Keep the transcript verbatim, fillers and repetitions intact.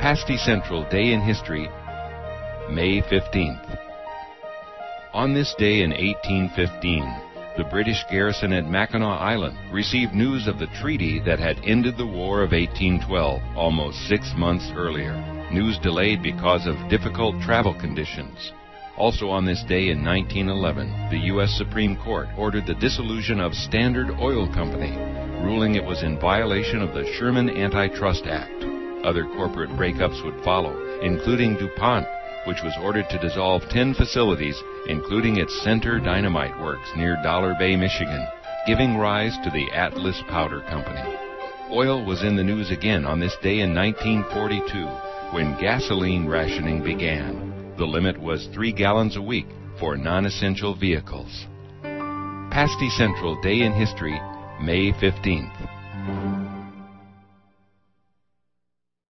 Pasty Central Day in History, May fifteenth. On this day in eighteen fifteen, the British garrison at Mackinac Island received news of the treaty that had ended the War of eighteen twelve almost six months earlier. News delayed because of difficult travel conditions. Also on this day in nineteen eleven, the U S Supreme Court ordered the dissolution of Standard Oil Company, ruling it was in violation of the Sherman Antitrust Act. Other corporate breakups would follow, including DuPont, which was ordered to dissolve ten facilities, including its Center Dynamite Works near Dollar Bay, Michigan, giving rise to the Atlas Powder Company. Oil was in the news again on this day in nineteen forty-two, when gasoline rationing began. The limit was three gallons a week for non-essential vehicles. Pasty Central Day in History, May fifteenth.